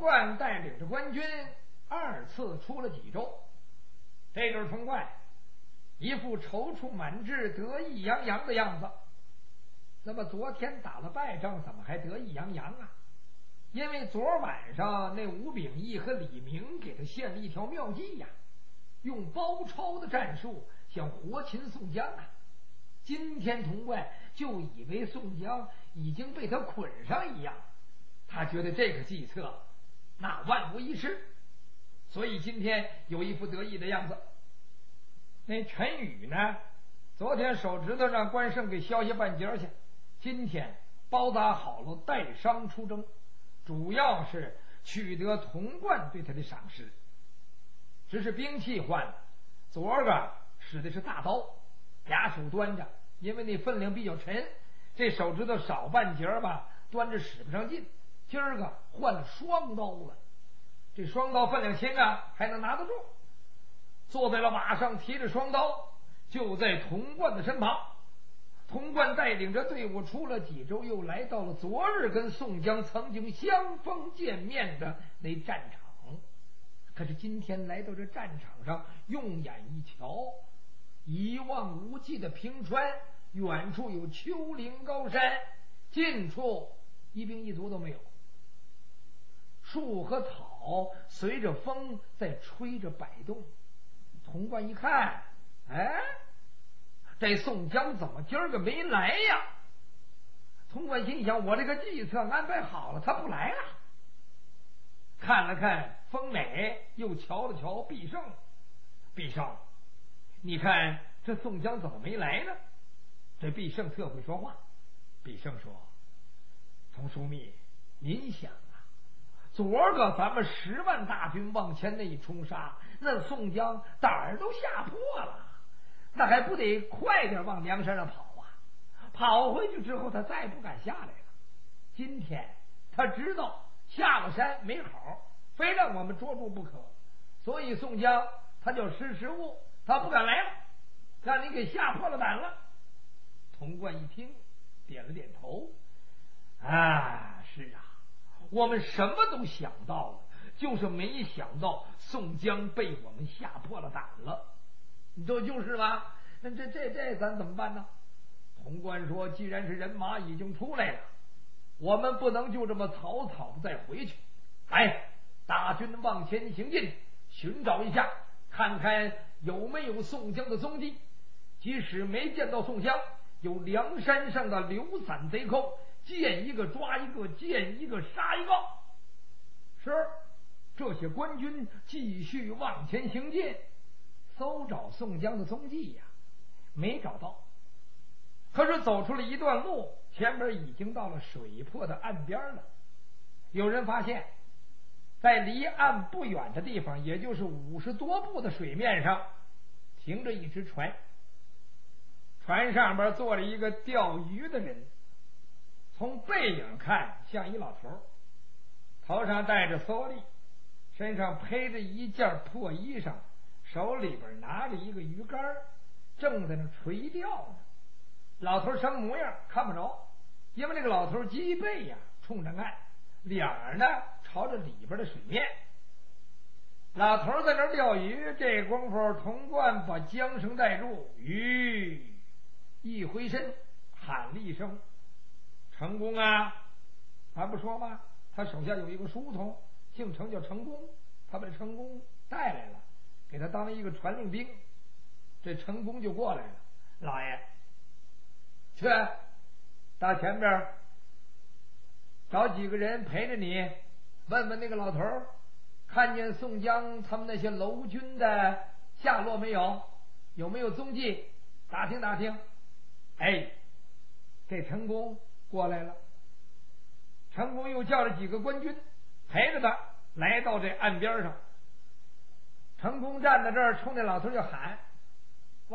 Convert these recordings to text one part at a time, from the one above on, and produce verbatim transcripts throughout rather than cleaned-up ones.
贯带领着官军二次出了济州。这就是童贯一副踌躇满志、得意洋洋的样子。那么昨天打了败仗，怎么还得意洋洋啊？因为昨晚上那吴秉义和李明给他献了一条妙计呀，用包抄的战术想活擒宋江啊。今天童贯就以为宋江已经被他捆上一样，他觉得这个计策那万无一失，所以今天有一副得意的样子。那陈宇呢，昨天手指头让关胜给削下半截去，今天包扎好了带伤出征，主要是取得童贯对他的赏识。只是兵器换了，昨儿个使的是大刀，俩手端着，因为那分量比较沉，这手指头少半截吧，端着使不上劲。今儿个换了双刀了，这双刀分量轻啊，还能拿得住。坐在了马上，提着双刀，就在童贯的身旁。童贯带领着队伍出了济州，又来到了昨日跟宋江曾经相逢见面的那战场。可是今天来到这战场上，用眼一瞧，一望无际的平川，远处有丘陵高山，近处一兵一卒都没有。树和草随着风在吹着摆动。童贯一看，哎，这宋江怎么今儿个没来呀？童贯心想，我这个计策安排好了，他不来了。看了看风美，又瞧了瞧毕胜，毕胜，你看这宋江怎么没来呢？这毕胜特会说话。毕胜说，童枢密，您想啊，昨儿个咱们十万大军往前那一冲杀，那宋江胆儿都吓破了，那还不得快点往梁山上跑啊？跑回去之后，他再不敢下来了。今天他知道下了山没好，非让我们捉住不可，所以宋江他就识时务，他不敢来了，让你给吓破了胆了。童贯一听，点了点头，啊，是啊，我们什么都想到了，就是没想到宋江被我们吓破了胆了。这就是吗？那这这这咱怎么办呢？童贯说，既然是人马已经出来了，我们不能就这么草草的再回去。来，大军往前行进，寻找一下，看看有没有宋江的踪迹。即使没见到宋江，有梁山上的流散贼寇，见一个抓一个，见一个杀一个。是，这些官军继续往前行进，搜找宋江的踪迹呀，没找到。可是走出了一段路，前面已经到了水泊的岸边了。有人发现，在离岸不远的地方，也就是五十多步的水面上，停着一只船。船上边坐着一个钓鱼的人，从背影看像一老头，头上戴着蓑笠，身上披着一件破衣裳，手里边拿着一个鱼竿，正在那垂钓呢。老头什么模样看不着，因为那个老头脊背呀冲着岸，脸儿呢朝着里边的水面。老头在那钓鱼，这功夫童贯把缰绳带住，鱼一回身喊了一声，成功啊！还不说吗？他手下有一个书童，姓程叫成功，他把成功带来了，给他当一个传令兵。这成功就过来了，老爷，去到前边找几个人陪着你，问问那个老头，看见宋江他们那些楼军的下落没有，有没有踪迹，打听打听。哎，这成功过来了，成功又叫了几个官军陪着他来到这岸边上。成功站在这儿，冲那老头就喊：喂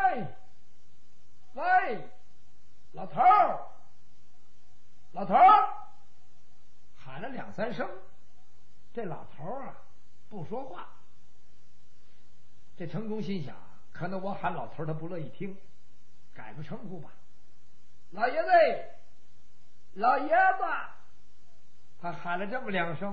喂，老头儿，老头儿！喊了两三声，这老头儿啊不说话。这成功心想，可能我喊老头儿他不乐意听，改个称呼吧。老爷子，老爷子！他喊了这么两声，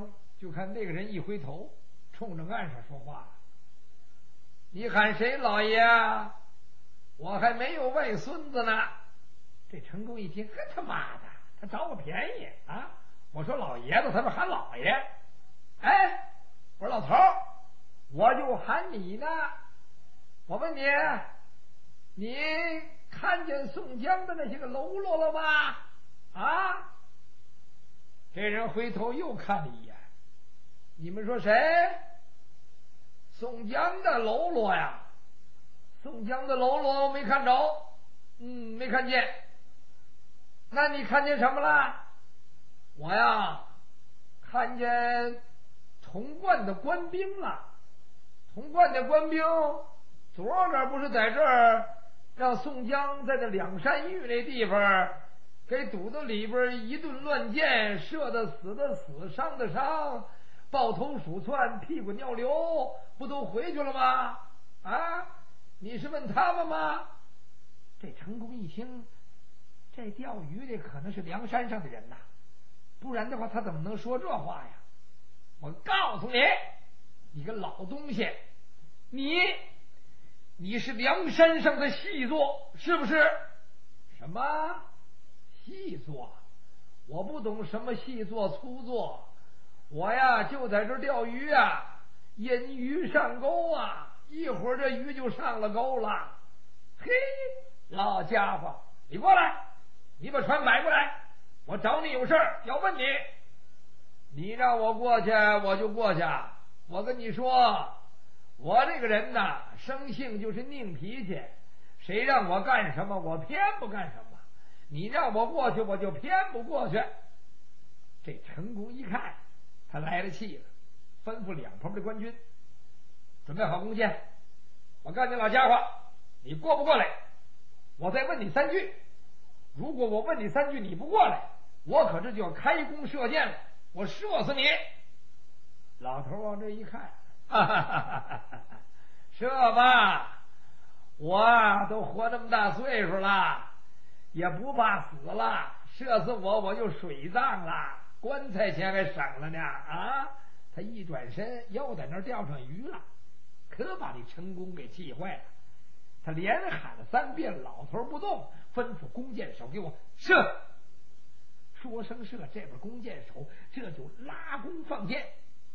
就看那个人一回头，冲着岸上说话了：“你喊谁老爷啊？我还没有外孙子呢。”这陈公一听，呵他妈的，他找我便宜啊！我说老爷子，他说喊老爷。哎，我说老头儿，我就喊你呢。我问你，你看见宋江的那些个喽啰了吗？啊！这人回头又看了一眼，你们说谁？宋江的喽啰呀？宋江的喽啰我没看着，嗯，没看见。那你看见什么了？我呀，看见潼关的官兵了。潼关的官兵昨儿不是在这儿让宋江在这两山峪那地方给堵到里边，一顿乱箭，射的死的死，伤的伤，抱头鼠窜，屁股尿流，不都回去了吗？啊，你是问他们吗？这陈公一听，这钓鱼的可能是梁山上的人呐，不然的话他怎么能说这话呀？我告诉你，你个老东西，你你是梁山上的细作是不是？什么细作？我不懂什么细作粗作，我呀就在这钓鱼啊，引鱼上钩啊，一会儿这鱼就上了钩了。嘿，老家伙，你过来，你把船摆过来，我找你有事儿要问你。你让我过去我就过去，我跟你说，我这个人呐，生性就是拧脾气，谁让我干什么我偏不干什么，你让我过去我就偏不过去。这陈公一看他来了气了，吩咐两旁的官军准备好弓箭，我告诉你老家伙，你过不过来？我再问你三句，如果我问你三句你不过来，我可这就要开弓射箭了，我射死你。老头往这一看，哈哈哈哈哈，射吧，我啊都活这么大岁数了，也不怕死了，射死我我就水葬了，棺材钱还省了呢啊！他一转身又在那儿钓上鱼了，可把这陈公给气坏了。他连喊了三遍，老头不动，吩咐弓箭手给我射。说声射，这边弓箭手这就拉弓放箭，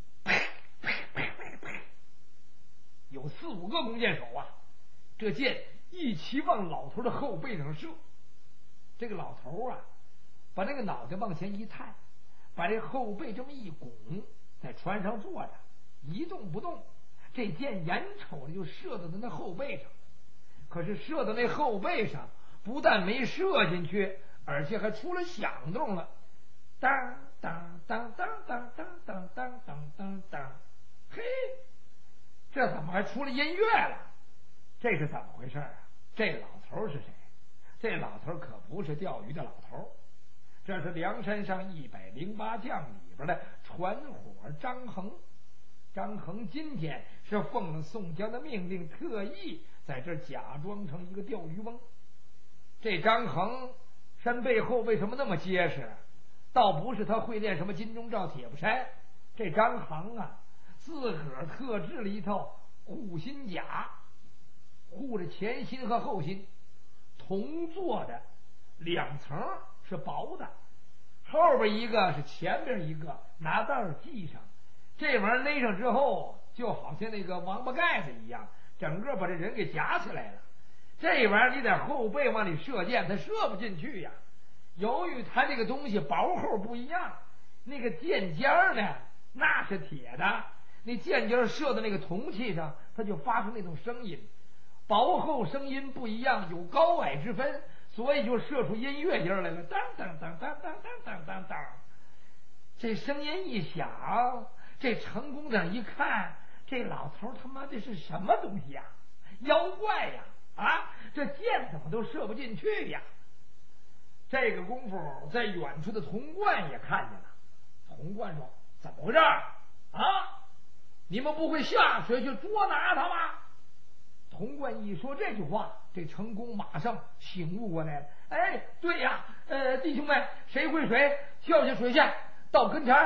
有四五个弓箭手啊，这箭一起往老头的后背上射。这个老头啊，把这个脑袋往前一探，把这后背这么一拱，在船上坐着一动不动，这箭眼瞅着就射到他那后背上。可是射到那后背上，不但没射进去，而且还出了响动了，当当当当当当当当当当当，嘿，这怎么还出了音乐了？这是怎么回事啊？这老头是谁？这老头可不是钓鱼的老头，这是梁山上一百零八将里边的传伙张衡。张衡今天是奉了宋江的命令，特意在这假装成一个钓鱼翁。这张衡身背后为什么那么结实？倒不是他会练什么金钟罩铁布衫，这张衡啊，自个儿特制了一套护心甲，护着前心和后心，同做的两层是薄的，后边一个是前边一个，拿带系上。这玩意儿勒上之后，就好像那个王八盖子一样，整个把这人给夹起来了。这玩意儿你在后背往里射箭，它射不进去呀。由于它这个东西薄厚不一样，那个箭尖呢那是铁的，那箭尖射到那个铜器上，它就发出那种声音，薄厚声音不一样，有高矮之分，所以就射出音乐音来了，当当当当当当当当当。这声音一响，这陈公在一看，这老头他妈这是什么东西呀？妖怪呀！啊，这箭怎么都射不进去呀？这个功夫，在远处的童贯也看见了。童贯说：“怎么回事啊？你们不会下水去捉拿他吗？”童贯一说这句话，这陈公马上醒悟过来了。哎，对呀，呃，弟兄们，谁会水，跳下水下，到跟前去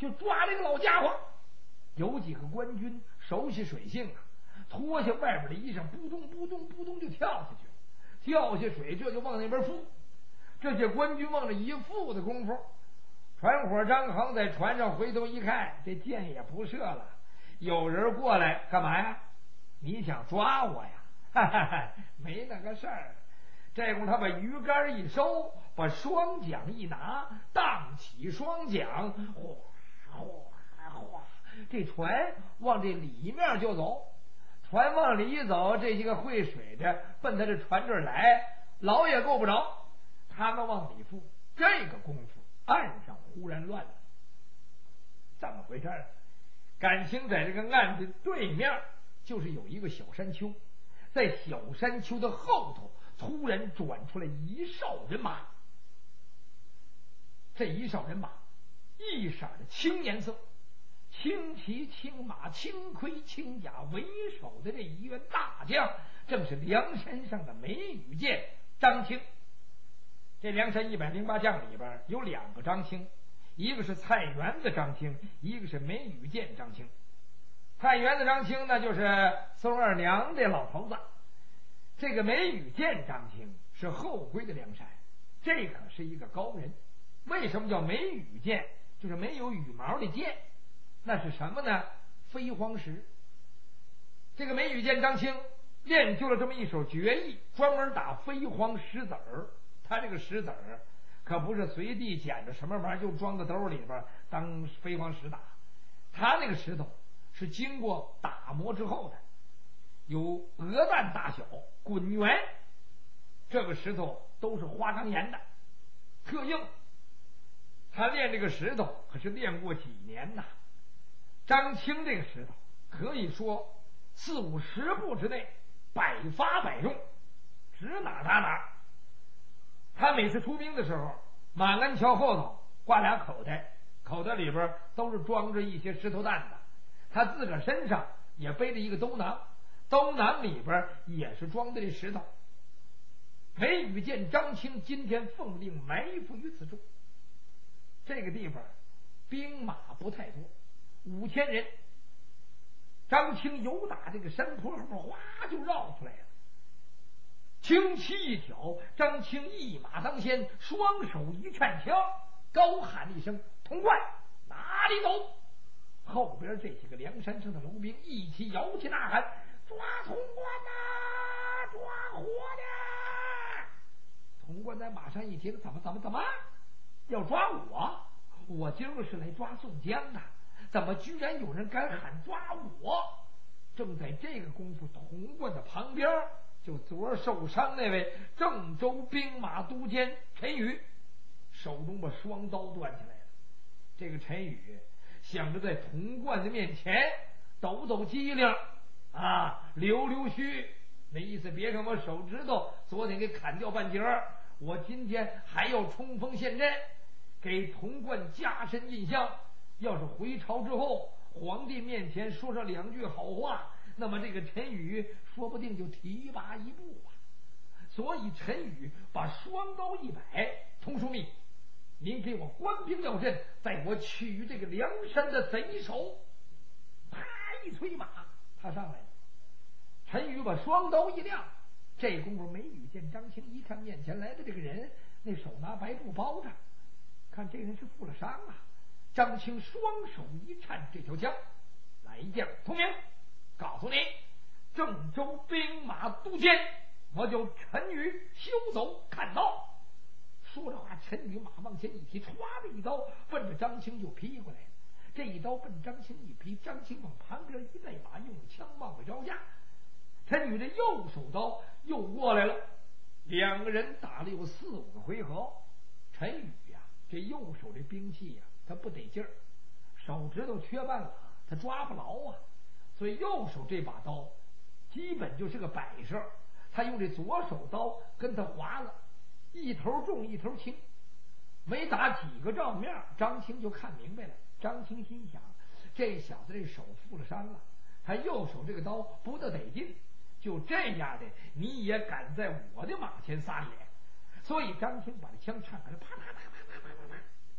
去抓这个老家伙。有几个官军熟悉水性啊，脱下外边的衣裳，扑通扑通扑通就跳下去了，跳下水这就往那边负。这些官军往这一负的功夫，船伙张衡在船上回头一看，这箭也不射了。有人过来干嘛呀？你想抓我呀？哈哈哈，没那个事儿。这会儿他把鱼竿一收，把双桨一拿，荡起双桨，哗哗哗，这船往这里面就走。船往里一走，这些个会水的奔他这船这儿来，老也够不着。他们往里负，这个功夫岸上忽然乱了。怎么回事？感情在这个岸的对面就是有一个小山丘，在小山丘的后头突然转出来一哨人马。这一哨人马一色的青颜色，青旗青马青盔青甲，为首的这一员大将正是梁山上的梅雨剑张青。这梁山一百零八将里边有两个张青，一个是菜园子张青，一个是梅雨剑张青。菜园子张青呢，就是宋二娘的老头子。这个梅雨剑张青是后归的梁山，这可是一个高人。为什么叫梅雨剑？就是没有羽毛的剑。那是什么呢？飞黄石。这个梅雨剑张青练就了这么一手绝艺，专门打飞黄石子儿。他这个石子儿可不是随地捡着什么玩意儿就装到兜里边当飞黄石打，他那个石头是经过打磨之后的，有鹅蛋大小，滚圆，这个石头都是花岗岩的，特硬。他练这个石头可是练过几年呐。张青这个石头可以说四五十步之内百发百中，指哪打哪。他每次出兵的时候，马鞍桥后头挂俩口袋，口袋里边都是装着一些石头蛋子，他自个儿身上也背着一个兜囊，兜囊里边也是装的这石头。梅雨见张青今天奉令埋伏于此处，这个地方兵马不太多，五千人。张青由打这个山坡后面哗就绕出来了，轻骑一挑，张青一马当先，双手一颤枪，高喊一声：“潼关哪里走？”后边这些个梁山上的楼兵一起摇旗呐喊：“抓潼关呐，抓活的！”潼关在马上一听，怎么怎么怎么要抓我？我今儿个是来抓宋江的，怎么居然有人敢喊抓我？正在这个功夫，潼关的旁边就昨儿受伤那位郑州兵马都监陈宇，手中把双刀端起来了。这个陈宇想着在潼关的面前抖抖机灵啊，溜溜须，那意思别看我手指头昨天给砍掉半截儿，我今天还要冲锋陷阵，给潼关加深印象。要是回朝之后皇帝面前说上两句好话，那么这个陈宇说不定就提拔一步啊。所以陈宇把双刀一摆：“童枢密，您给我官兵要阵，在我取这个梁山的贼首。”啪一催马，他上来了。陈宇把双刀一亮，这功夫梅雨见张青一看面前来的这个人，那手拿白布包着，看这人是负了伤啊。张青双手一颤，这条枪来一将通明，告诉你，郑州兵马都监，我就陈宇，休走看刀。说着话，陈宇马往前一提，歘的一刀奔着张青就劈过来了。这一刀奔张青一劈，张青往旁边一带马，用枪往外招架。陈宇这右手刀又过来了，两个人打了有四五个回合。陈宇呀、啊，这右手这兵器呀、啊，他不得劲儿，手指头缺半拉，他抓不牢啊，所以右手这把刀基本就是个摆设。他用这左手刀跟他划了，一头重一头轻，没打几个照面，张青就看明白了。张青心想，这小子这手负了伤了，他右手这个刀不得得劲，就这样的你也敢在我的马前撒野？所以张青把这枪敞开了，啪啪啪啪啪啪啪啪，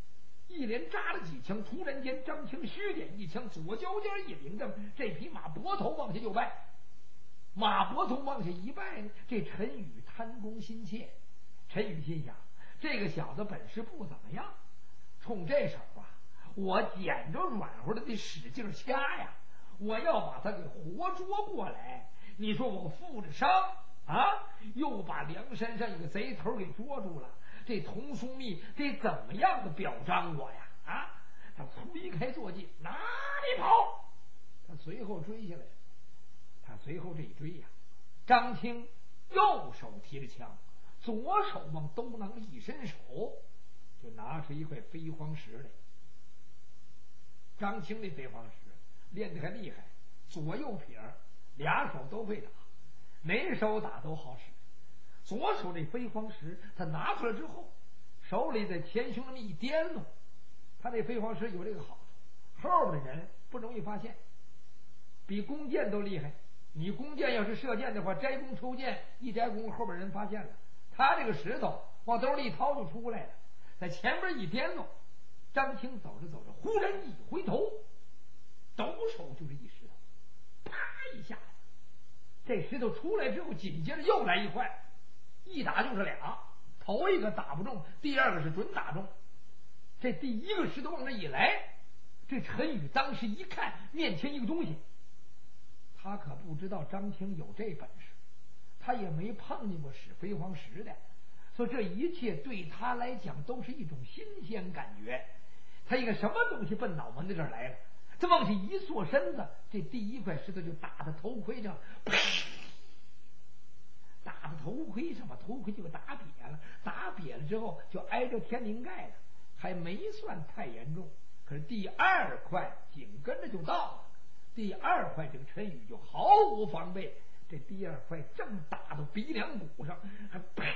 一连扎了几枪，突然间张青虚点一枪，左脚尖一领正，这匹马脖头往下就拜。马脖头往下一拜呢，这陈宇贪功心切。陈宇心想，这个小子本事不怎么样，冲这手啊，我捡着软乎的得使劲掐呀，我要把他给活捉过来。你说我负着伤啊，又把梁山上一个贼头给捉住了，这童枢密得怎么样的表彰我呀？啊，他推开坐骑，哪里跑？他随后追下来。他随后这一追呀，张青右手提着枪，左手往兜囊里一伸手，就拿出一块飞黄石来。张青这飞黄石练得还厉害，左右撇俩手都会打，哪手打都好使。左手这飞黄石他拿出来之后，手里在前胸那么一颠弄，他这飞黄石有这个好处，后边的人不容易发现，比弓箭都厉害。你弓箭要是射箭的话，摘弓抽箭，一摘弓后边人发现了，他这个石头往兜里一掏就出来了，在前边一颠弄。张青走着走着，忽然一回头，抖手就是一石头，啪一下子，这石头出来之后，紧接着又来一块，一打就是俩，头一个打不中，第二个是准打中。这第一个石头往这一来，这陈宇当时一看面前一个东西，他可不知道张青有这本事，他也没碰见过使飞黄石的，所以这一切对他来讲都是一种新鲜感觉。他一个什么东西奔脑门子这儿来了，他往下一坐身子，这第一块石头就打在头盔上，打在头盔上，把头盔就打瘪了，打瘪了之后就挨着天灵盖了，还没算太严重。可是第二块紧跟着就到了，第二块这个陈宇就毫无防备，这第二块正打到鼻梁骨上，还啪，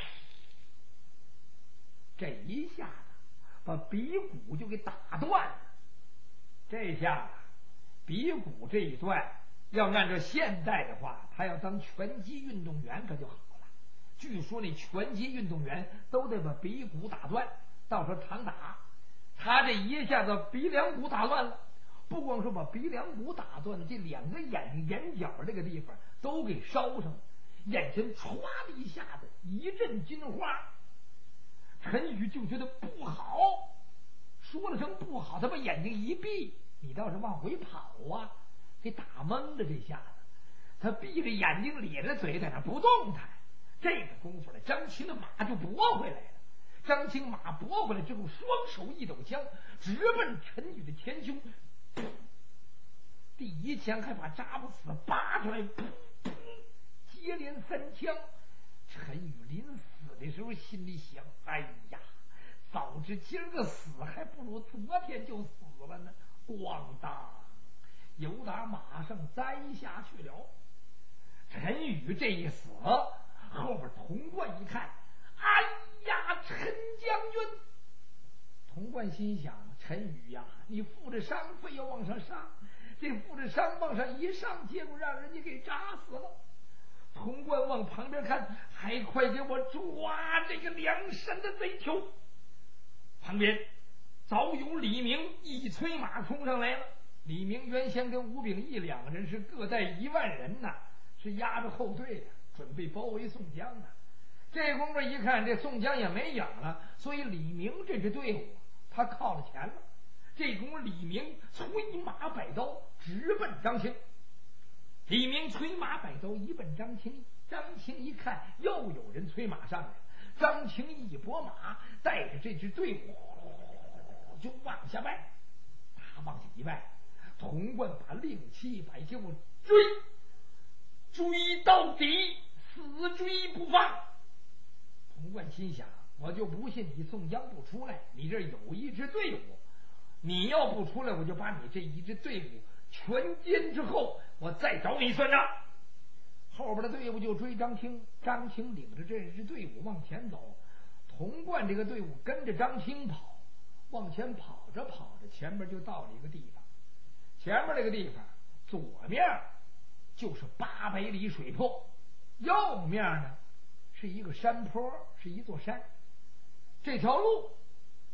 这一下子把鼻骨就给打断了。这下子鼻骨这一段，要按照现代的话，他要当拳击运动员可就好了。据说那拳击运动员都得把鼻骨打断，到时候常打。他这一下子鼻梁骨打断了，不光说把鼻梁骨打断了，这两个眼睛眼角这个地方都给烧上了，眼前唰的一下子一阵金花。陈宇就觉得不好，说了声不好，他把眼睛一闭，你倒是往回跑啊，给打懵了。这下子他闭着眼睛咧着嘴在那不动弹。这个功夫呢，张青的马就拨回来了。张青马拨回来之后，双手一抖枪，直奔陈宇的前胸。第一枪还把扎不死拔出来，噗噗，接连三枪。陈宇临死的时候心里想，哎呀，早知今儿个死还不如昨天就死了呢。咣当，由打马上栽下去了。陈宇这一死，后边童贯一看，哎呀，陈将军！童贯心想，陈宇呀，你负着伤非要往上上，这负着伤往上一上，结果让人家给扎死了。童贯往旁边看，还快给我抓这个梁山的贼囚！旁边早有李明一催马冲上来了。李明原先跟吴秉义两个人是各带一万人呐，是压着后队的，准备包围宋江的。这功夫一看，这宋江也没影了，所以李明这支队伍他靠了前了。这功夫李明催马摆刀直奔张青。李明催马摆刀一奔张青，张青一看又有人催马上来，张青一拨马，带着这支队伍就往下拜。他往下一拜，童贯把令旗一摆，就追，追到底，死追不放。童贯心想，我就不信你宋江不出来，你这有一支队伍，你要不出来，我就把你这一支队伍全歼之后，我再找你算账。后边的队伍就追张青，张青领着这支队伍往前走，童贯这个队伍跟着张青跑，往前跑着跑着，前面就到了一个地方。前面这个地方左面就是八百里水泊，右面呢是一个山坡，是一座山。这条路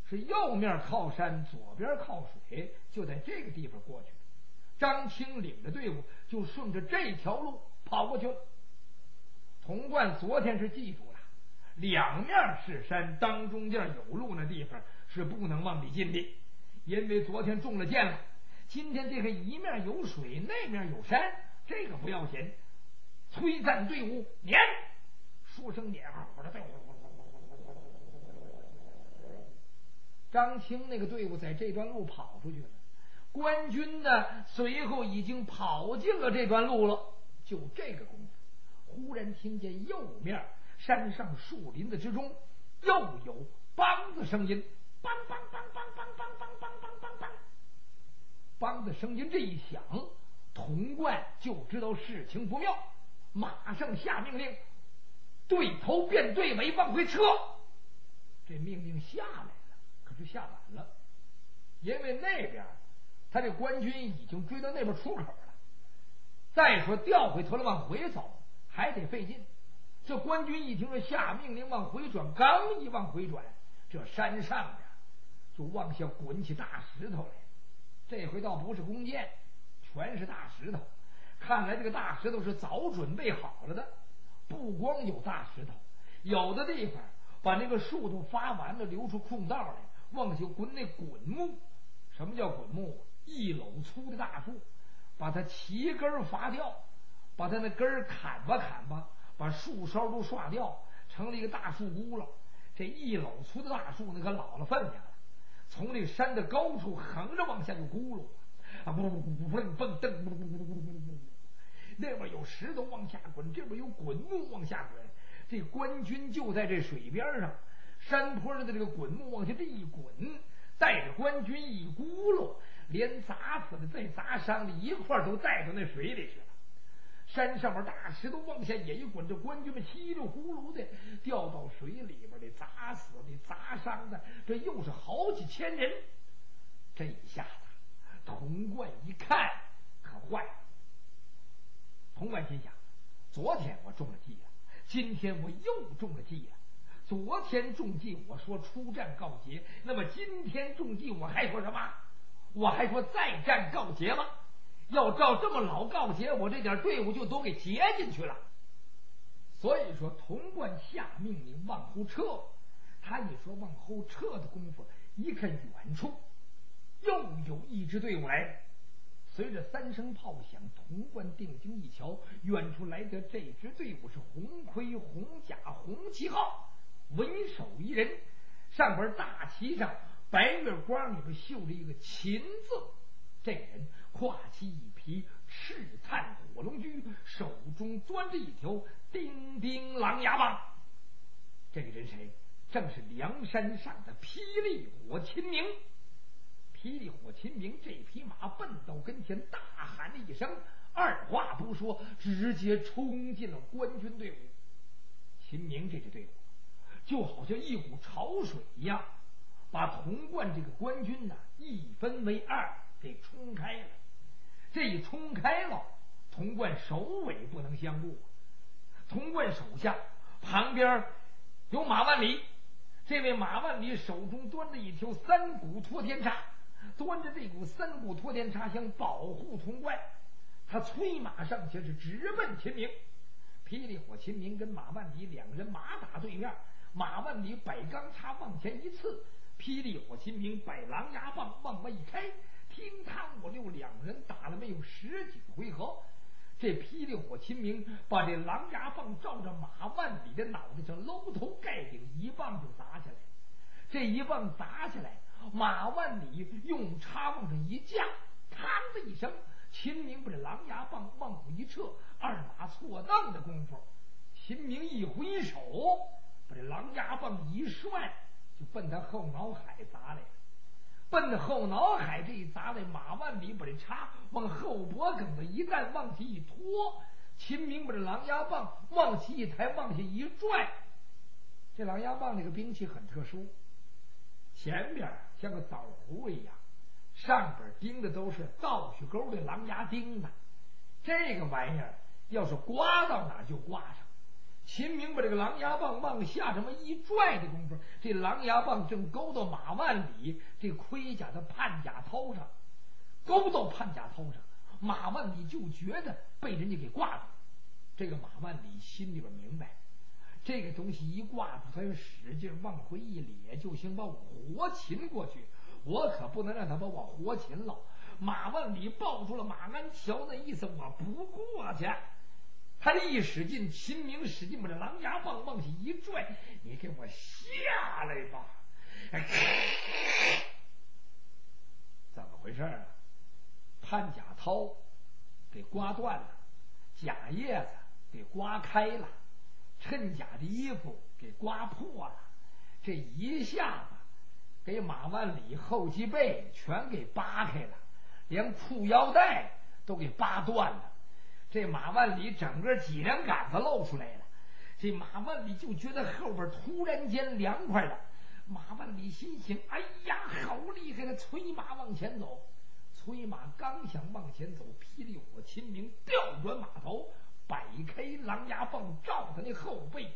是右面靠山，左边靠水，就在这个地方过去。张青领着队伍就顺着这条路跑过去了。童贯昨天是记住了，两面是山，当中间有路那地方是不能往里进的，因为昨天中了箭了。今天这个一面有水，那面有山，这个不要紧。催战队伍撵，说声撵，我的队伍。张青那个队伍在这段路跑出去了，官军呢随后已经跑进了这段路了。就这个功夫，忽然听见右面山上树林子之中又有梆子声音，梆梆梆梆梆梆梆梆梆梆梆，梆子声音这一响，童贯就知道事情不妙，马上下命令，对头变对尾，往回撤。这命令下来了，可是下晚了，因为那边他这官军已经追到那边出口了。再说调回头来往回走还得费劲，这官军一听说下命令往回转，刚一往回转，这山上边就往下滚起大石头来。这回倒不是弓箭，全是大石头。看来这个大石头是早准备好了的，不光有大石头，有的地方把那个树都发完了，留出空道来，往下滚那滚木。什么叫滚木？一篓粗的大树，把它齐根伐掉，把它那根儿砍吧砍吧，把树梢都刷掉，成了一个大树轱辘。这一篓粗的大树那可老了分量了，从那山的高处横着往下就轱辘啊，咕咕咕蹦蹦蹬，咕咕咕咕咕咕咕，那边有石头往下滚，这边有滚木往下滚。这官军就在这水边上，山坡上的这个滚木往下这一滚，带着官军一轱辘，连砸死的再砸伤的一块都带到那水里去了。山上面大石头往下也一滚，这官军们稀里呼噜的掉到水里边的，砸死的砸伤的，这又是好几千人。这一下子童贯一看可坏了。童贯心想，昨天我中了计了，今天我又中了计了。昨天中计我说出战告捷，那么今天中计我还说什么？我还说再战告捷吗？要照这么老告捷，我这点队伍就都给劫进去了。所以说童贯下命令往后撤，他一说往后撤的功夫，一看远处又有一支队伍来。随着三声炮响，童贯定睛一瞧，远处来的这支队伍是红盔红甲红旗号，为首一人，上边大旗上白月光里边绣着一个秦字。这人挎起一匹赤炭火龙驹，手中端着一条叮叮狼牙棒。这个人谁？正是梁山上的霹雳火秦明。霹雳火秦明这匹马奔到跟前，大喊了一声，二话不说，直接冲进了官军队伍。秦明这支队伍就好像一股潮水一样，把童贯这个官军呢一分为二，给冲开了。这一冲开了，童贯首尾不能相顾。童贯手下旁边有马万里，这位马万里手中端着一条三股托天叉，端着这股三股托天叉想保护童贯。他催马上前是直奔秦明。霹雳火秦明跟马万里两人马打对面，马万里摆钢叉往前一刺，霹雳火秦明摆狼牙棒往外一开，听他我六两人打了没有十几回合。这霹雳火秦明把这狼牙棒照着马万里的脑袋上搂头盖顶，一棒就砸下来。这一棒砸下来，马万里用叉往上一架，嘡的一声，秦明把这狼牙棒往后一撤，二马错蹬的功夫，秦明一挥手，把这狼牙棒一甩，就奔他后脑海砸来了。奔他后脑海这一砸来，马万里把这叉往后脖梗子一站，往起一拖，秦明把这狼牙棒往起一抬，往下一拽。这狼牙棒这个兵器很特殊，前边像个枣核一样，上边钉的都是倒须钩的狼牙钉子。这个玩意儿要是刮到哪就刮上， 秦明把这个狼牙棒往下这么一拽的功夫，这狼牙棒正勾到马万里这盔甲的判甲头上，勾到判甲头上，马万里就觉得被人家给挂住。这个马万里心里边明白，这个东西一挂住，他要使劲往回一咧，就行把我活擒过去，我可不能让他把我活擒了。马万里抱住了马鞍桥，那意思我不过去。他这一使劲，秦明使劲把这狼牙棒往下一拽，你给我下来吧！怎么回事啊？判甲涛给刮断了，甲叶子给刮开了，衬甲的衣服给刮破了，这一下子给马万里后脊背全给扒开了，连裤腰带都给扒断了。这马万里整个脊梁杆子露出来了，这马万里就觉得后边突然间凉快了。马万里心想：哎呀，好厉害的！催马往前走，催马刚想往前走，霹雳火秦明调转马头，摆开狼牙棒照他那后背，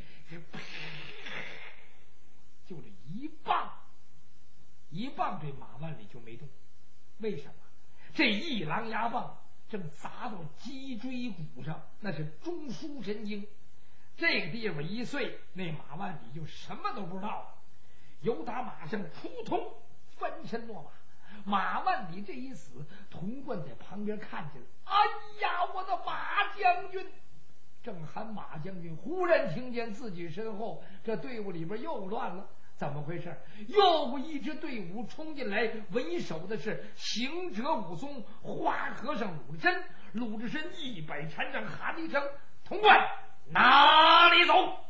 就这一棒，一棒，这马万里就没动。为什么？这一狼牙棒正砸到脊椎骨上，那是中枢神经，这个地方一碎，那马万里就什么都不知道了。由打马上扑通翻身落马，马万里这一死，童贯在旁边看见了，哎呀，我的马将军！正喊马将军，忽然听见自己身后这队伍里边又乱了。怎么回事？又一支队伍冲进来，为首的是行者武松、花和尚鲁智深。鲁智深一摆禅杖，喊了一声：“童贯，哪里走？”